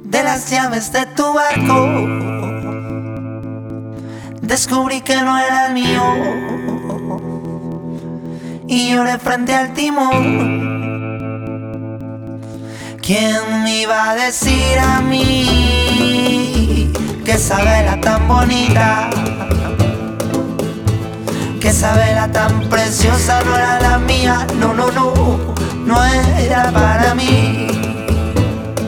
de las llaves de tu barco. Descubrí que no era el mío y lloré frente al timón. ¿Quién me iba a decir a mí que esa vela tan bonita, que esa vela tan preciosa no era la mía? No, no, no, no era para mí.